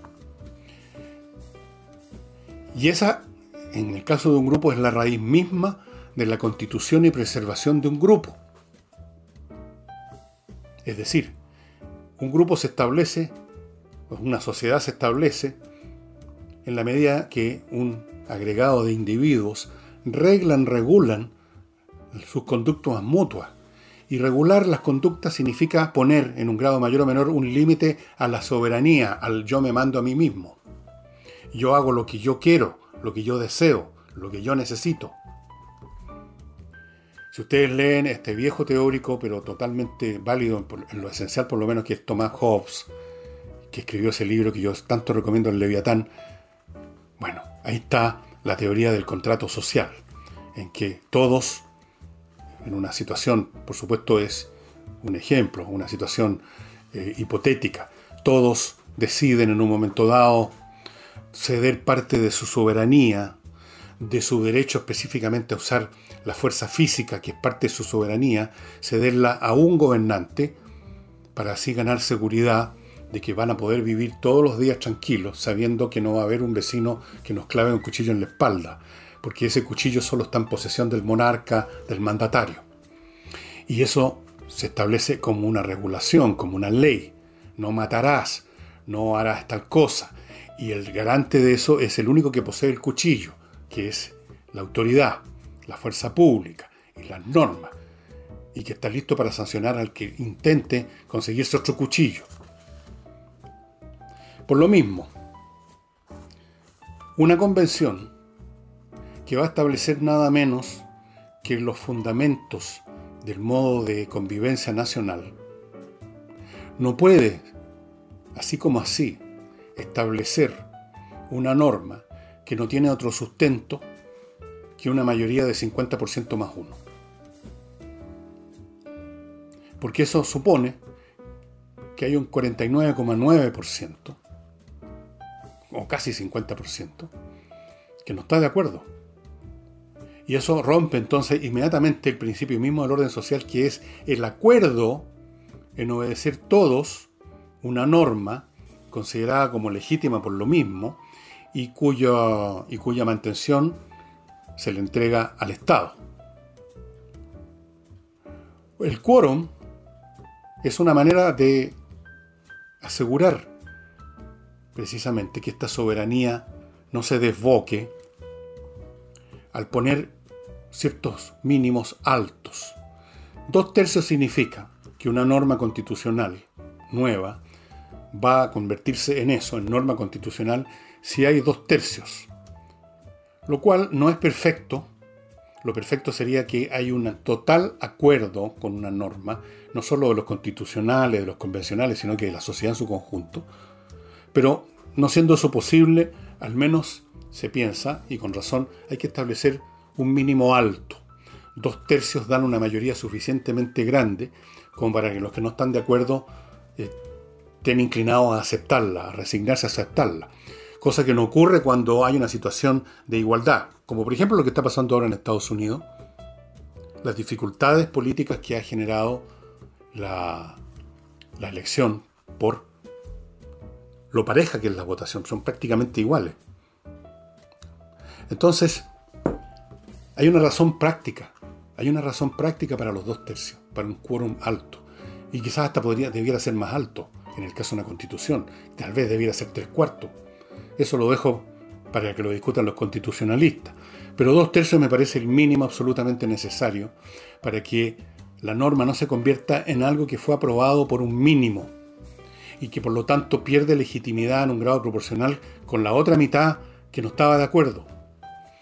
Y esa, en el caso de un grupo, es la raíz misma de la constitución y preservación de un grupo. Es decir, un grupo se establece, una sociedad se establece, en la medida que un agregado de individuos reglan, regulan sus conductas mutuas. Y regular las conductas significa poner, en un grado mayor o menor, un límite a la soberanía, al yo me mando a mí mismo. Yo hago lo que yo quiero, lo que yo deseo, lo que yo necesito. Si ustedes leen este viejo teórico, pero totalmente válido en lo esencial, por lo menos, que es Thomas Hobbes, que escribió ese libro que yo tanto recomiendo, el Leviatán, bueno, ahí está la teoría del contrato social, en que todos, en una situación, por supuesto es un ejemplo, una situación eh, hipotética, todos deciden en un momento dado ceder parte de su soberanía, de su derecho específicamente a usar la fuerza física, que es parte de su soberanía, cederla a un gobernante para así ganar seguridad de que van a poder vivir todos los días tranquilos, sabiendo que no va a haber un vecino que nos clave un cuchillo en la espalda, porque ese cuchillo solo está en posesión del monarca, del mandatario. Y eso se establece como una regulación, como una ley. No matarás, no harás tal cosa. Y el garante de eso es el único que posee el cuchillo, que es la autoridad, la fuerza pública y las normas, y que está listo para sancionar al que intente conseguirse otro cuchillo. Por lo mismo, una convención que va a establecer nada menos que los fundamentos del modo de convivencia nacional, no puede, así como así, establecer una norma que no tiene otro sustento que una mayoría de cincuenta por ciento más uno. Porque eso supone que hay un cuarenta y nueve coma nueve por ciento, o casi cincuenta por ciento, que no está de acuerdo. Y eso rompe entonces inmediatamente el principio mismo del orden social, que es el acuerdo en obedecer todos una norma considerada como legítima por lo mismo y cuya, y cuya mantención se le entrega al Estado. El quórum es una manera de asegurar precisamente que esta soberanía no se desboque al poner ciertos mínimos altos. Dos tercios significa que una norma constitucional nueva va a convertirse en eso, en norma constitucional, si hay dos tercios. Lo cual no es perfecto. Lo perfecto sería que hay un total acuerdo con una norma, no solo de los constitucionales, de los convencionales, sino que de la sociedad en su conjunto. Pero no siendo eso posible, al menos se piensa, y con razón, hay que establecer un mínimo alto. Dos tercios dan una mayoría suficientemente grande como para que los que no están de acuerdo eh, estén inclinados a aceptarla, a resignarse a aceptarla. Cosa que no ocurre cuando hay una situación de igualdad, como por ejemplo lo que está pasando ahora en Estados Unidos, las dificultades políticas que ha generado la, la elección por lo pareja que es la votación, son prácticamente iguales. Entonces, hay una razón práctica, hay una razón práctica para los dos tercios, para un quórum alto, y quizás hasta podría, debiera ser más alto, en el caso de una constitución, tal vez debiera ser tres cuartos. Eso lo dejo para que lo discutan los constitucionalistas. Pero dos tercios me parece el mínimo absolutamente necesario para que la norma no se convierta en algo que fue aprobado por un mínimo y que por lo tanto pierde legitimidad en un grado proporcional con la otra mitad que no estaba de acuerdo.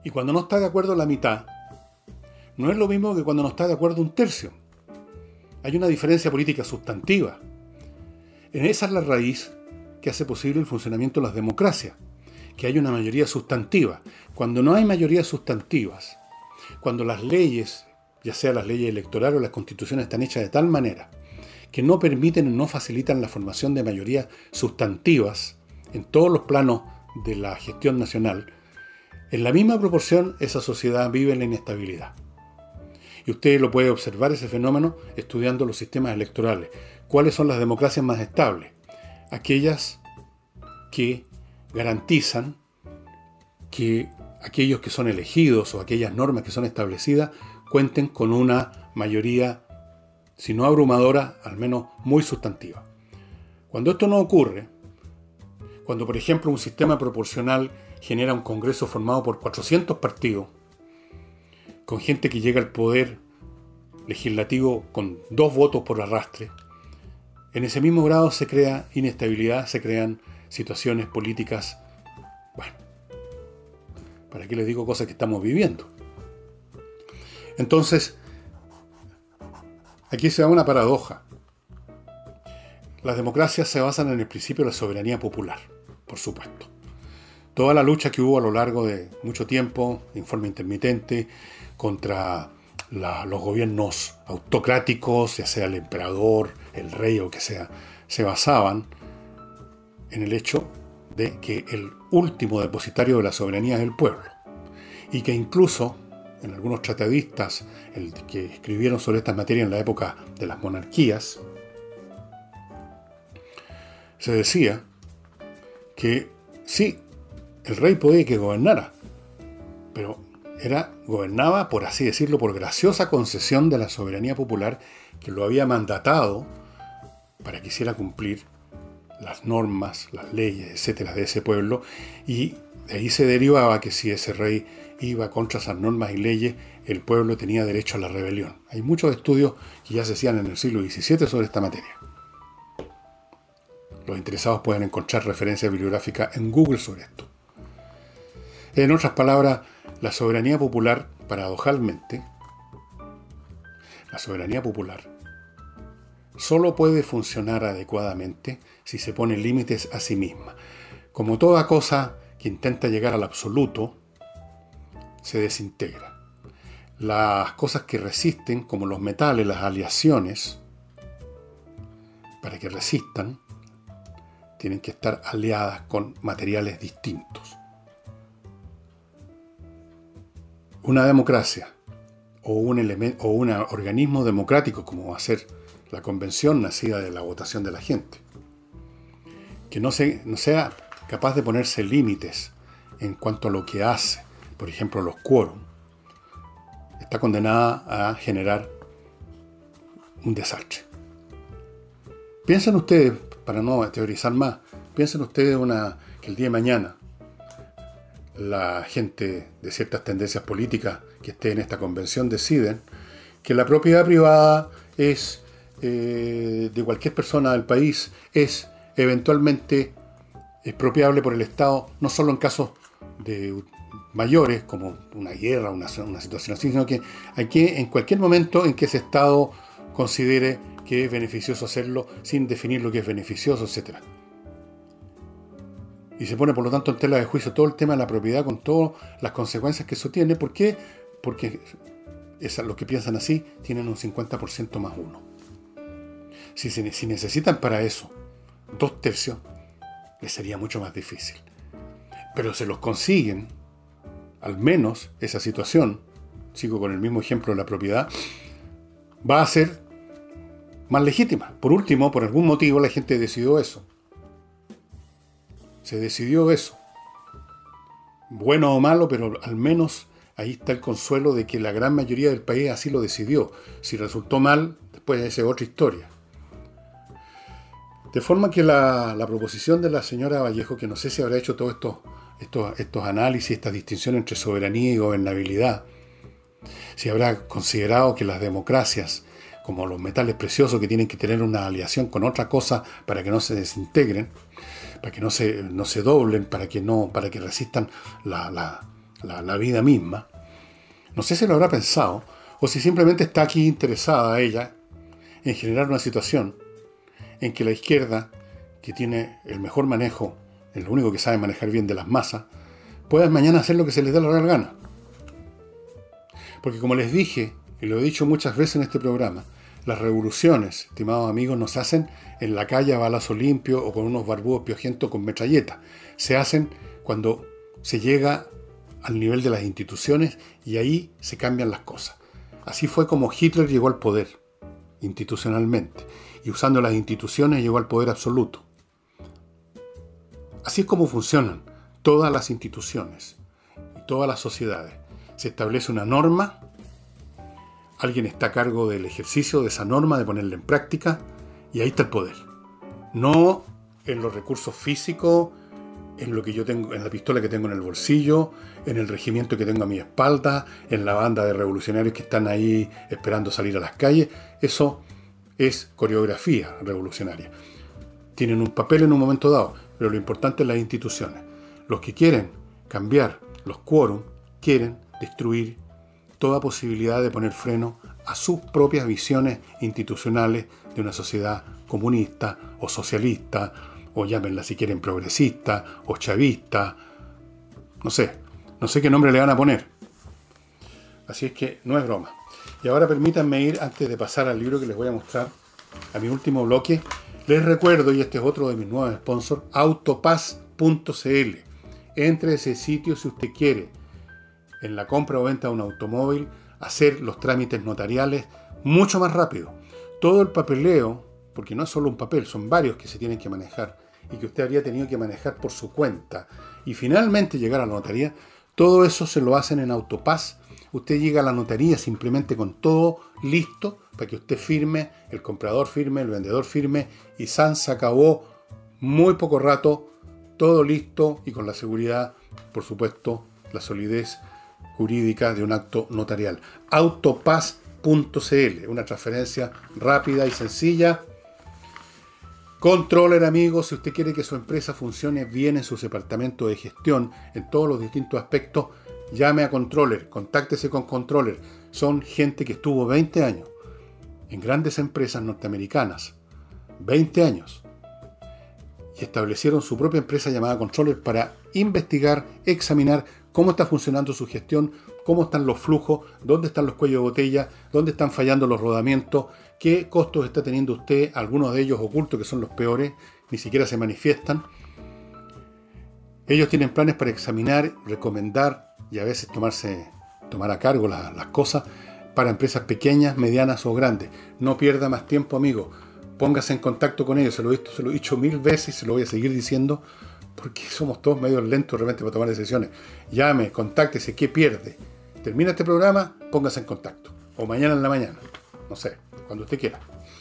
Y cuando no está de acuerdo la mitad, no es lo mismo que cuando no está de acuerdo un tercio. Hay una diferencia política sustantiva. En esa es la raíz que hace posible el funcionamiento de las democracias, que hay una mayoría sustantiva. Cuando no hay mayorías sustantivas, cuando las leyes, ya sea las leyes electorales o las constituciones, están hechas de tal manera que no permiten o no facilitan la formación de mayorías sustantivas en todos los planos de la gestión nacional, en la misma proporción esa sociedad vive en la inestabilidad. Y usted lo puede observar ese fenómeno estudiando los sistemas electorales. ¿Cuáles son las democracias más estables? Aquellas que garantizan que aquellos que son elegidos o aquellas normas que son establecidas cuenten con una mayoría, si no abrumadora, al menos muy sustantiva. Cuando esto no ocurre, cuando por ejemplo un sistema proporcional genera un Congreso formado por cuatrocientos partidos, con gente que llega al poder legislativo con dos votos por arrastre, en ese mismo grado se crea inestabilidad, se crean situaciones políticas, bueno, ¿para qué les digo cosas que estamos viviendo? Entonces, aquí se da una paradoja. Las democracias se basan en el principio de la soberanía popular, por supuesto. Toda la lucha que hubo a lo largo de mucho tiempo, en forma intermitente, contra la, los gobiernos autocráticos, ya sea el emperador, el rey o que sea, se basaban en el hecho de que el último depositario de la soberanía es el pueblo. Y que incluso, en algunos tratadistas el, que escribieron sobre estas materias en la época de las monarquías, se decía que sí, el rey podía que gobernara, pero era, gobernaba, por así decirlo, por graciosa concesión de la soberanía popular que lo había mandatado para que hiciera cumplir las normas, las leyes, etcétera, de ese pueblo, y de ahí se derivaba que si ese rey iba contra esas normas y leyes, el pueblo tenía derecho a la rebelión. Hay muchos estudios que ya se hacían en el siglo diecisiete sobre esta materia. Los interesados pueden encontrar referencias bibliográficas en Google sobre esto. En otras palabras, la soberanía popular, paradojalmente, la soberanía popular solo puede funcionar adecuadamente si se pone límites a sí misma. Como toda cosa que intenta llegar al absoluto, se desintegra. Las cosas que resisten, como los metales, las aleaciones, para que resistan, tienen que estar aliadas con materiales distintos. Una democracia o un, elemento, o un organismo democrático, como va a ser la convención nacida de la votación de la gente, que no, se, no sea capaz de ponerse límites en cuanto a lo que hace, por ejemplo los quórum, está condenada a generar un desastre. Piensen ustedes, para no teorizar más, piensen ustedes una, que el día de mañana la gente de ciertas tendencias políticas que esté en esta convención deciden que la propiedad privada es eh, de cualquier persona del país, es eventualmente expropiable por el Estado, no solo en casos de mayores como una guerra, una, una situación así, sino que aquí en cualquier momento en que ese Estado considere que es beneficioso hacerlo sin definir lo que es beneficioso, etcétera. Y se pone, por lo tanto, en tela de juicio todo el tema de la propiedad con todas las consecuencias que eso tiene. ¿Por qué? Porque esas, los que piensan así tienen un cincuenta por ciento más uno. Si, si necesitan para eso dos tercios, les sería mucho más difícil. Pero se los consiguen, al menos esa situación, sigo con el mismo ejemplo de la propiedad, va a ser más legítima. Por último, por algún motivo la gente decidió eso. Se decidió eso. Bueno o malo, pero al menos ahí está el consuelo de que la gran mayoría del país así lo decidió. Si resultó mal, después esa es otra historia. De forma que la, la proposición de la señora Vallejo, que no sé si habrá hecho todos estos, estos, estos análisis, esta distinción entre soberanía y gobernabilidad, si habrá considerado que las democracias, como los metales preciosos que tienen que tener una aleación con otra cosa para que no se desintegren, para que no se, no se doblen, para que, no, para que resistan la, la, la, la vida misma, no sé si lo habrá pensado, o si simplemente está aquí interesada ella en generar una situación en que la izquierda, que tiene el mejor manejo, es lo único que sabe manejar bien de las masas, pueda mañana hacer lo que se les dé la real gana. Porque como les dije, y lo he dicho muchas veces en este programa, las revoluciones, estimados amigos, no se hacen en la calle a balazo limpio o con unos barbudos piojentos con metralleta. Se hacen cuando se llega al nivel de las instituciones y ahí se cambian las cosas. Así fue como Hitler llegó al poder, institucionalmente, y usando las instituciones llegó al poder absoluto. Así es como funcionan todas las instituciones y todas las sociedades. Se establece una norma, alguien está a cargo del ejercicio de esa norma, de ponerla en práctica, y ahí está el poder. No en los recursos físicos, en lo que yo tengo, en la pistola que tengo en el bolsillo, en el regimiento que tengo a mi espalda, en la banda de revolucionarios que están ahí esperando salir a las calles. Eso es coreografía revolucionaria. Tienen un papel en un momento dado, pero lo importante es las instituciones. Los que quieren cambiar los quórum quieren destruir toda posibilidad de poner freno a sus propias visiones institucionales de una sociedad comunista o socialista, o llámenla si quieren progresista o chavista, no sé, no sé qué nombre le van a poner. Así es que no es broma. Y ahora permítanme ir, antes de pasar al libro que les voy a mostrar, a mi último bloque, les recuerdo, y este es otro de mis nuevos sponsors, autopass punto c l. Entre a ese sitio si usted quiere, en la compra o venta de un automóvil, hacer los trámites notariales mucho más rápido. Todo el papeleo, porque no es solo un papel, son varios que se tienen que manejar y que usted habría tenido que manejar por su cuenta, y finalmente llegar a la notaría, todo eso se lo hacen en Autopass. Usted llega a la notaría simplemente con todo listo para que usted firme, el comprador firme, el vendedor firme, y san se acabó, muy poco rato, todo listo y con la seguridad, por supuesto, la solidez jurídica de un acto notarial. autopass punto c l, una transferencia rápida y sencilla. Controller, amigos, si usted quiere que su empresa funcione bien en su departamento de gestión, en todos los distintos aspectos, llame a Controller, contáctese con Controller. Son gente que estuvo veinte años en grandes empresas norteamericanas, veinte años, y establecieron su propia empresa llamada Controller para investigar, examinar cómo está funcionando su gestión, cómo están los flujos, dónde están los cuellos de botella, dónde están fallando los rodamientos, qué costos está teniendo usted, algunos de ellos ocultos que son los peores, ni siquiera se manifiestan. Ellos tienen planes para examinar, recomendar y a veces tomarse, tomar a cargo las, las cosas para empresas pequeñas, medianas o grandes. No pierda más tiempo, amigo. Póngase en contacto con ellos. Se lo he, se lo he dicho mil veces y se lo voy a seguir diciendo porque somos todos medio lentos realmente para tomar decisiones. Llame, contáctese, ¿qué pierde? Termina este programa, póngase en contacto. O mañana en la mañana. No sé, cuando usted quiera.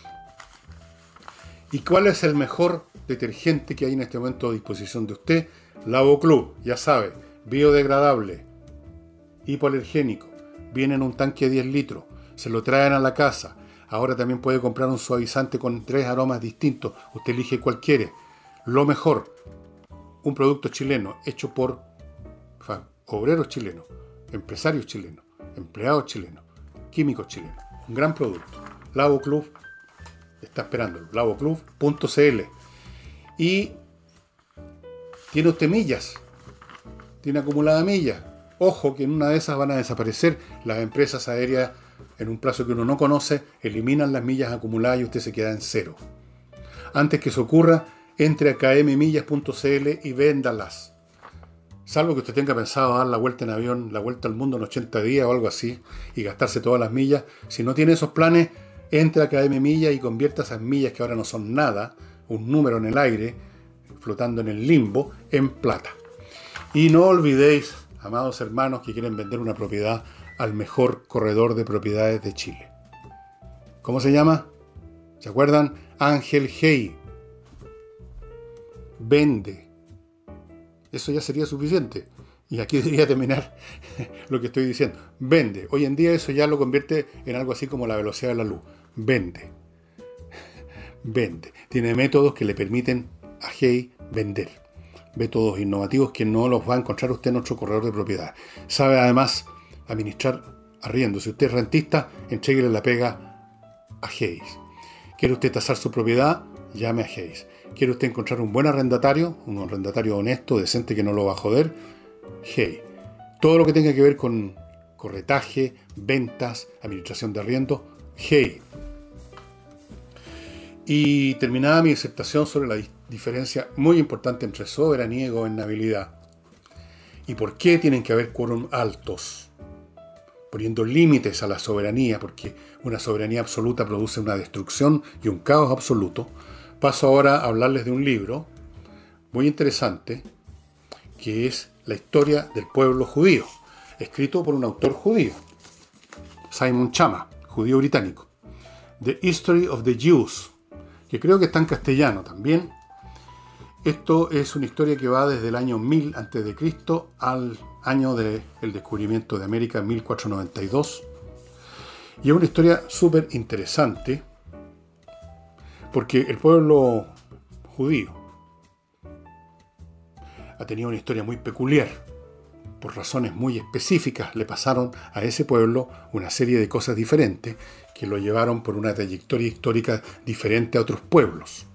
¿Y cuál es el mejor detergente que hay en este momento a disposición de usted? Lavoclub, ya sabe, biodegradable, hipoalergénico, viene en un tanque de diez litros, se lo traen a la casa. Ahora también puede comprar un suavizante con tres aromas distintos, usted elige cuál quiere. Lo mejor, un producto chileno hecho por obreros chilenos, empresarios chilenos, empleados chilenos, químicos chilenos, un gran producto. Lavoclub está esperándolo, lavoclub punto c l. Y tiene usted millas, tiene acumulada millas. Ojo que en una de esas van a desaparecer las empresas aéreas en un plazo que uno no conoce, eliminan las millas acumuladas y usted se queda en cero. Antes que eso ocurra, entre a k m millas punto c l y véndalas. Salvo que usted tenga pensado dar la vuelta en avión, la vuelta al mundo en ochenta días o algo así, y gastarse todas las millas. Si no tiene esos planes, entre a K M Millas y convierta esas millas que ahora no son nada, un número en el aire, flotando en el limbo, en plata. Y no olvidéis, amados hermanos que quieren vender una propiedad, al mejor corredor de propiedades de Chile. ¿Cómo se llama? ¿Se acuerdan? Ángel Hey. Vende. Eso ya sería suficiente. Y aquí debería terminar lo que estoy diciendo. Vende. Hoy en día eso ya lo convierte en algo así como la velocidad de la luz. Vende. Vende. Tiene métodos que le permiten a Hey vender. métodos innovativos que no los va a encontrar usted en otro corredor de propiedad. Sabe además administrar arriendo. Si usted es rentista, entréguele la pega a Hayes. ¿Quiere usted tasar su propiedad? Llame a Hayes. ¿Quiere usted encontrar un buen arrendatario? Un arrendatario honesto, decente, que no lo va a joder. Hayes. Todo lo que tenga que ver con corretaje, ventas, administración de arriendo, Hayes. Y terminaba mi disertación sobre la diferencia muy importante entre soberanía y gobernabilidad. Y por qué tienen que haber quórum altos, poniendo límites a la soberanía, porque una soberanía absoluta produce una destrucción y un caos absoluto. Paso ahora a hablarles de un libro muy interesante, que es La historia del pueblo judío, escrito por un autor judío, Simon Schama, judío británico. The History of the Jews, que creo que está en castellano también. Esto es una historia que va desde el año mil antes de Cristo al año del descubrimiento de América, mil cuatrocientos noventa y dos. Y es una historia súper interesante porque el pueblo judío ha tenido una historia muy peculiar. Por razones muy específicas le pasaron a ese pueblo una serie de cosas diferentes que lo llevaron por una trayectoria histórica diferente a otros pueblos.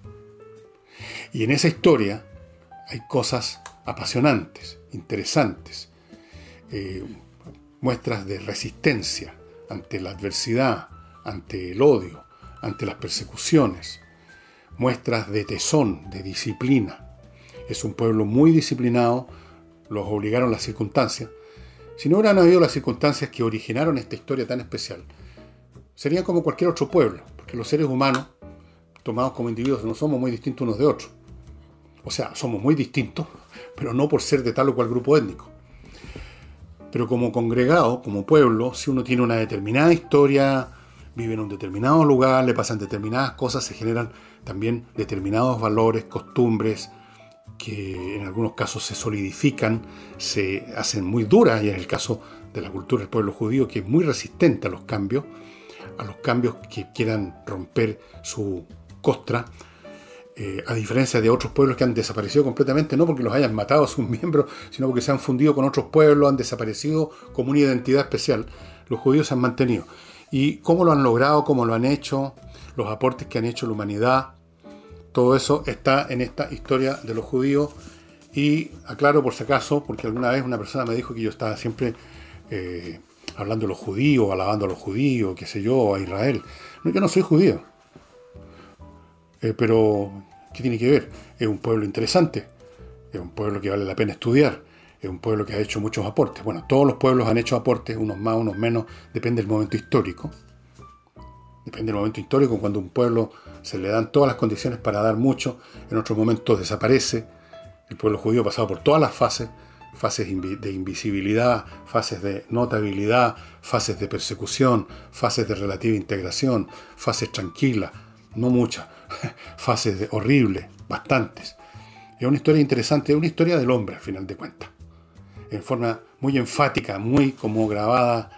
Y en esa historia hay cosas apasionantes, interesantes, eh, muestras de resistencia ante la adversidad, ante el odio, ante las persecuciones, muestras de tesón, de disciplina. Es un pueblo muy disciplinado, los obligaron las circunstancias. Si no hubieran habido las circunstancias que originaron esta historia tan especial, serían como cualquier otro pueblo, porque los seres humanos, tomados como individuos, no somos muy distintos unos de otros. O sea, somos muy distintos, pero no por ser de tal o cual grupo étnico. Pero como congregado, como pueblo, si uno tiene una determinada historia, vive en un determinado lugar, le pasan determinadas cosas, se generan también determinados valores, costumbres, que en algunos casos se solidifican, se hacen muy duras, y es el caso de la cultura del pueblo judío, que es muy resistente a los cambios, a los cambios que quieran romper su costra, eh, a diferencia de otros pueblos que han desaparecido completamente, no porque los hayan matado a sus miembros, sino porque se han fundido con otros pueblos, han desaparecido como una identidad especial. Los judíos se han mantenido. ¿Y cómo lo han logrado? ¿Cómo lo han hecho? Los aportes que han hecho a la humanidad. Todo eso está en esta historia de los judíos. Y aclaro por si acaso, porque alguna vez una persona me dijo que yo estaba siempre eh, hablando de los judíos, alabando a los judíos, qué sé yo, a Israel. No, yo no soy judío. Eh, pero, ¿qué tiene que ver? Es un pueblo interesante. Es un pueblo que vale la pena estudiar. Es un pueblo que ha hecho muchos aportes. Bueno, todos los pueblos han hecho aportes, unos más, unos menos, depende del momento histórico. Depende del momento histórico, cuando a un pueblo se le dan todas las condiciones para dar mucho, en otros momentos desaparece. El pueblo judío ha pasado por todas las fases, fases de invisibilidad, fases de notabilidad, fases de persecución, fases de relativa integración, fases tranquilas, no muchas, fases de horribles, bastantes. Es una historia interesante, es una historia del hombre, al final de cuentas. En forma muy enfática, muy como grabada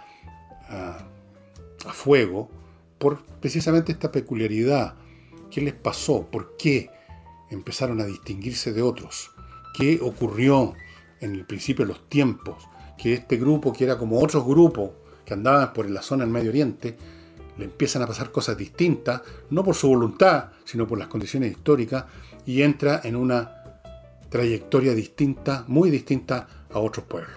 uh, a fuego, por precisamente esta peculiaridad. ¿Qué les pasó? ¿Por qué empezaron a distinguirse de otros? ¿Qué ocurrió en el principio de los tiempos? Que este grupo, que era como otros grupos que andaban por la zona del Medio Oriente, le empiezan a pasar cosas distintas, no por su voluntad, sino por las condiciones históricas, y entra en una trayectoria distinta, muy distinta a otros pueblos.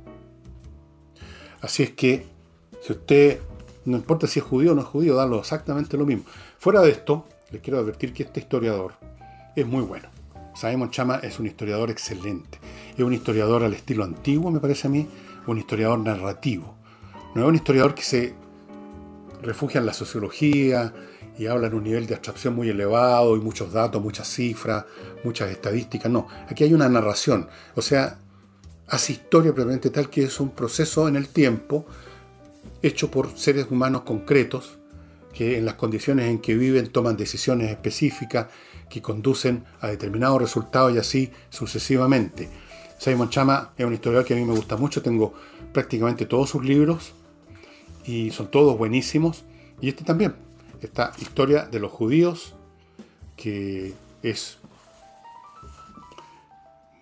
Así es que, si usted, no importa si es judío o no es judío, da exactamente lo mismo. Fuera de esto, les quiero advertir que este historiador es muy bueno. Simon Schama es un historiador excelente. Es un historiador al estilo antiguo, me parece a mí, un historiador narrativo. No es un historiador que se refugia en la sociología y habla en un nivel de abstracción muy elevado y muchos datos, muchas cifras, muchas estadísticas. No, aquí hay una narración. O sea, hace historia propiamente tal, que es un proceso en el tiempo hecho por seres humanos concretos que en las condiciones en que viven toman decisiones específicas que conducen a determinados resultados y así sucesivamente. Simon Schama es un historiador que a mí me gusta mucho. Tengo prácticamente todos sus libros y son todos buenísimos. Y este también, esta historia de los judíos, que es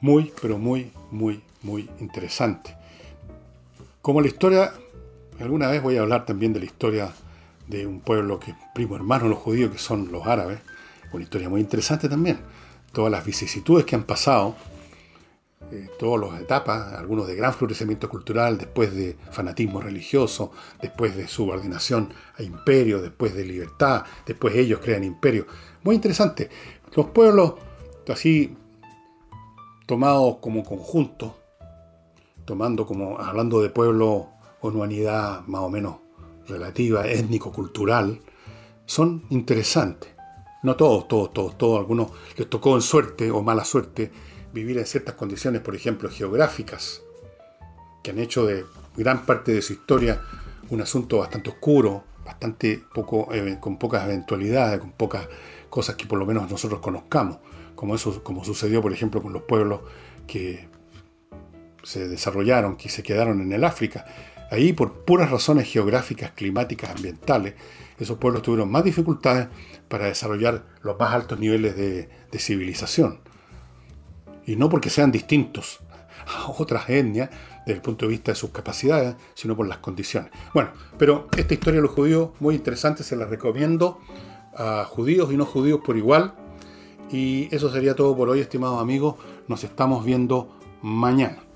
muy, pero muy, muy, muy interesante. Como la historia, alguna vez voy a hablar también de la historia de un pueblo que es primo hermano de los judíos, que son los árabes. Una historia muy interesante también. Todas las vicisitudes que han pasado, eh, todas las etapas, algunos de gran florecimiento cultural, después de fanatismo religioso, después de subordinación a imperio, después de libertad, después ellos crean imperio. Muy interesante. Los pueblos, así tomados como conjunto, tomando como, hablando de pueblo con una unidad más o menos relativa, étnico-cultural, son interesantes. No todos, todos, todos, todos. Algunos les tocó en suerte o mala suerte vivir en ciertas condiciones, por ejemplo, geográficas, que han hecho de gran parte de su historia un asunto bastante oscuro, bastante poco, eh, con pocas eventualidades, con pocas cosas que por lo menos nosotros conozcamos, como eso, como sucedió, por ejemplo, con los pueblos que se desarrollaron, que se quedaron en el África. Ahí, por puras razones geográficas, climáticas, ambientales, esos pueblos tuvieron más dificultades para desarrollar los más altos niveles de, de civilización. Y no porque sean distintos a otras etnias desde el punto de vista de sus capacidades, sino por las condiciones. Bueno, pero esta historia de los judíos, muy interesante, se la recomiendo a judíos y no judíos por igual. Y eso sería todo por hoy, estimados amigos. Nos estamos viendo mañana.